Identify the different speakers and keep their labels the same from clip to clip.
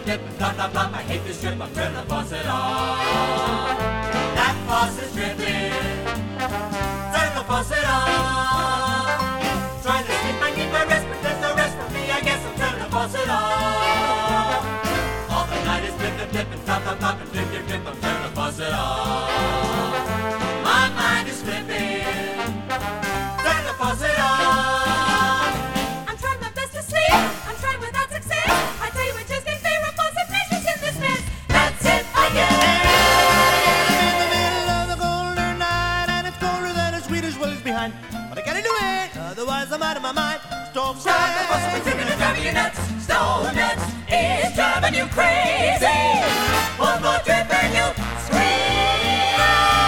Speaker 1: flip, flop, flop, flop. I hate this drip, I'm turning the faucet off. That faucet's dripping. Turn the faucet off. Trying to sleep, I need my rest, but there's no rest for me. I guess I'm turning the faucet off. All the night is flip, flip, flip, and flop, flop, flop, and drip, drip, drip. I'm turning the faucet off. My mind is flipping. Turn the faucet off.
Speaker 2: I'm trying my best to sleep. I'm trying without success. I tell you, it just can't bear a faucet measures in this mess. That's it, I get it.
Speaker 3: In the middle of the colder night, and it's colder than a Swedish village behind. But I gotta do it, otherwise I'm out of my mind. Stop
Speaker 1: Stop the faucet from dripping and driving you nuts. Stone nuts is driving you crazy. One more drip and you scream.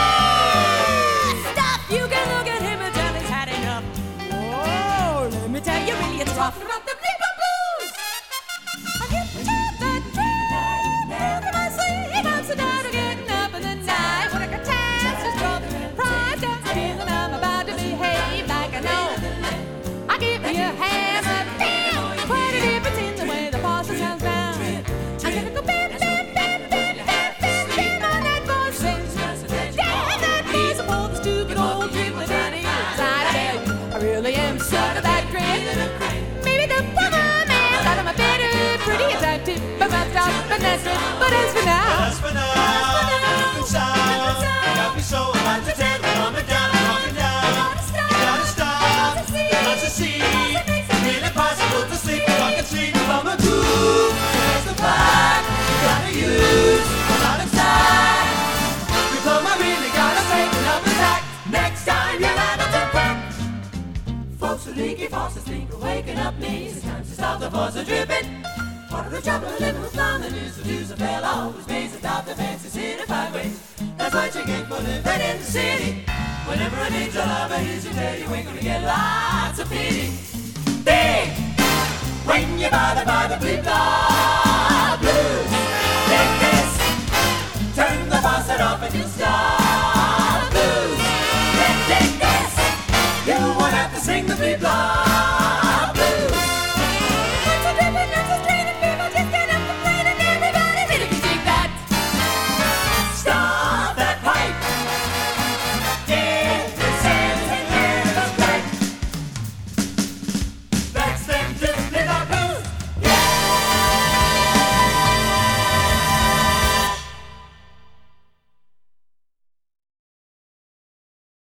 Speaker 2: Stop! You can look at him and tell he's had enough. Whoa, let me tell you, really, it's talking about the bleeper blues. I get to that dream after my sleep. I'm so tired of getting up in the night when I got chance to draw the prize. Got the feeling I'm about to behave like I know. I give me a hammer, bam! Quite a difference in the way the faucet sounds now. I'm gonna go bam, bam, bam, bam, bam, bam, bam on that faucet. Damn that piece of pull the stupid old dribbling out of your side. I tell you, I really am sick of that grin. Maybe the woman man thought I'm a better, pretty attractive, but that's not, but that's it. But as for now,
Speaker 1: That's for now. Good sound. Got me so about to tell me on the down, on the down. Gotta stop. Not to see. Really impossible to sleep. I can sleep from a groove. That's the fact. You gotta use a lot of time. Before I really gotta take another tack. Next time you're out of the crack. Folks are leaky, faucets leak, are waking up me. It's time to stop the faucet dripping. Part of the trouble of living with plumbing is to do a fella always pays to stop the fancy city byways. That's what you get for living in the city. Whenever I need your love, I usually tell you ain't gonna get lots of pity. Big, when you're bothered by the bleep law.